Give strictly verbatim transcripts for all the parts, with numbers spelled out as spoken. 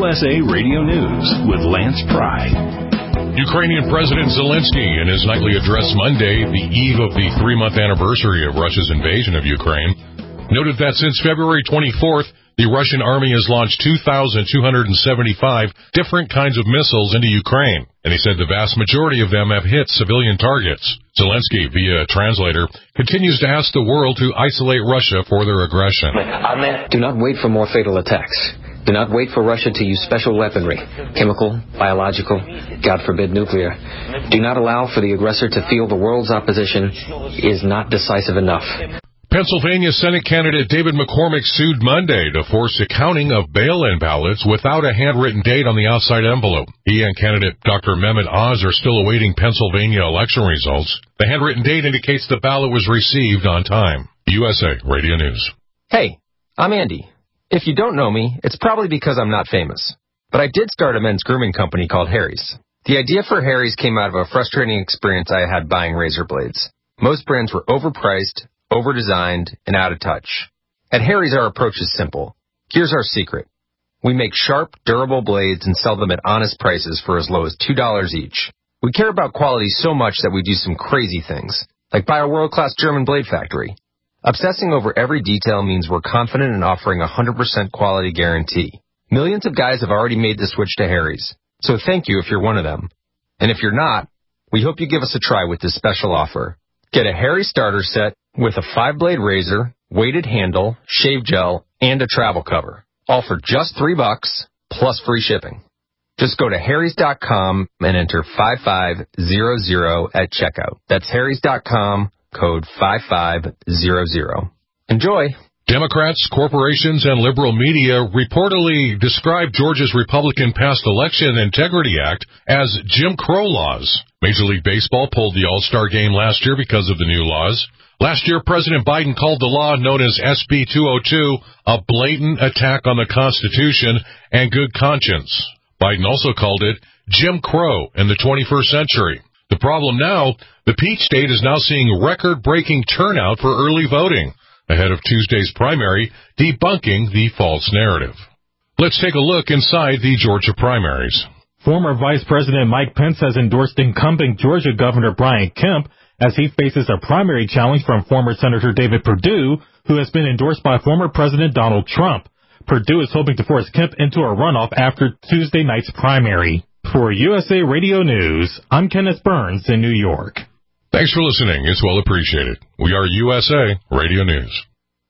U S A Radio News with Lance Pry. Ukrainian President Zelensky, in his nightly address Monday, the eve of the three-month anniversary of Russia's invasion of Ukraine, noted that since February twenty-fourth, the Russian army has launched two thousand two hundred seventy-five different kinds of missiles into Ukraine, and he said the vast majority of them have hit civilian targets. Zelensky, via a translator, continues to ask the world to isolate Russia for their aggression. Do not wait for more fatal attacks. Do not wait for Russia to use special weaponry, chemical, biological, God forbid nuclear. Do not allow for the aggressor to feel the world's opposition is not decisive enough. Pennsylvania Senate candidate David McCormick sued Monday to force the counting of mail-in ballots without a handwritten date on the outside envelope. He and candidate Doctor Mehmet Oz are still awaiting Pennsylvania election results. The handwritten date indicates the ballot was received on time. U S A Radio News. Hey, I'm Andy. If you don't know me, it's probably because I'm not famous. But I did start a men's grooming company called Harry's. The idea for Harry's came out of a frustrating experience I had buying razor blades. Most brands were overpriced, over-designed, and out of touch. At Harry's, our approach is simple. Here's our secret. We make sharp, durable blades and sell them at honest prices for as low as two dollars each. We care about quality so much that we do some crazy things, like buy a world-class German blade factory. Obsessing over every detail means we're confident in offering a one hundred percent quality guarantee. Millions of guys have already made the switch to Harry's, so thank you if you're one of them. And if you're not, we hope you give us a try with this special offer. Get a Harry's starter set with a five-blade razor, weighted handle, shave gel, and a travel cover. All for just three bucks, plus free shipping. Just go to harrys dot com and enter five five zero zero at checkout. That's harrys dot com, code five five zero zero. Enjoy! Democrats, corporations, and liberal media reportedly described Georgia's Republican past Election Integrity Act as Jim Crow laws. Major League Baseball pulled the All-Star game last year because of the new laws. Last year, President Biden called the law known as S B two oh two a blatant attack on the Constitution and good conscience. Biden also called it Jim Crow in the twenty-first century. The problem now, the Peach State is now seeing record-breaking turnout for early voting, ahead of Tuesday's primary, debunking the false narrative. Let's take a look inside the Georgia primaries. Former Vice President Mike Pence has endorsed incumbent Georgia Governor Brian Kemp as he faces a primary challenge from former Senator David Perdue, who has been endorsed by former President Donald Trump. Perdue is hoping to force Kemp into a runoff after Tuesday night's primary. For U S A Radio News, I'm Kenneth Burns in New York. Thanks for listening. It's well appreciated. We are U S A Radio News.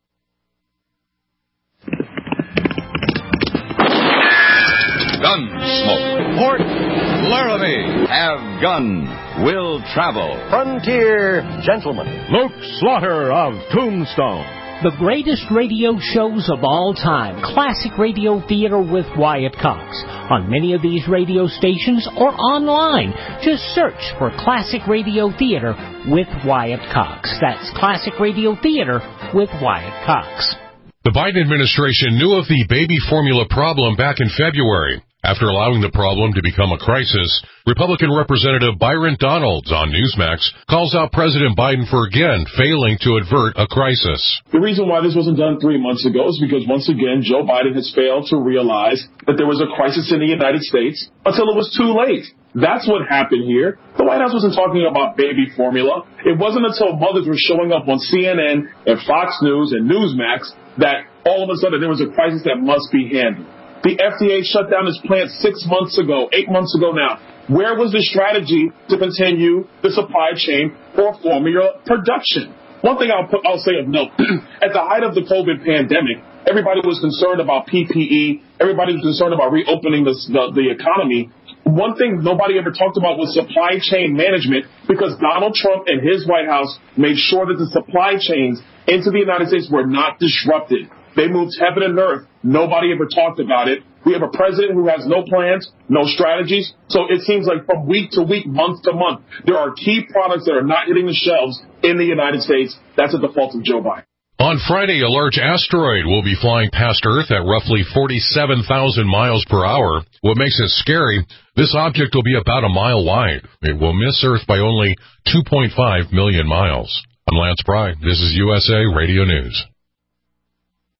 Gunsmoke. Port Laramie. Have gun. Will travel. Frontier Gentleman. Luke Slaughter of Tombstone. The greatest radio shows of all time. Classic Radio Theater with Wyatt Cox. On many of these radio stations or online. Just search for Classic Radio Theater with Wyatt Cox. That's Classic Radio Theater with Wyatt Cox. The Biden administration knew of the baby formula problem back in February. After allowing the problem to become a crisis, Republican Representative Byron Donalds on Newsmax calls out President Biden for again failing to avert a crisis. The reason why this wasn't done three months ago is because, once again, Joe Biden has failed to realize that there was a crisis in the United States until it was too late. That's what happened here. The White House wasn't talking about baby formula. It wasn't until mothers were showing up on C N N and Fox News and Newsmax that all of a sudden there was a crisis that must be handled. The F D A shut down its plant six months ago, eight months ago now. Where was the strategy to continue the supply chain for formula production? One thing I'll, put, I'll say of note, at the height of the COVID pandemic, everybody was concerned about P P E. Everybody was concerned about reopening the, the, the economy. One thing nobody ever talked about was supply chain management, because Donald Trump and his White House made sure that the supply chains into the United States were not disrupted. They moved heaven and earth. Nobody ever talked about it. We have a president who has no plans, no strategies. So it seems like from week to week, month to month, there are key products that are not hitting the shelves in the United States. That's at the fault of Joe Biden. On Friday, a large asteroid will be flying past Earth at roughly forty-seven thousand miles per hour. What makes it scary, this object will be about a mile wide. It will miss Earth by only two point five million miles. I'm Lance Pry. This is U S A Radio News.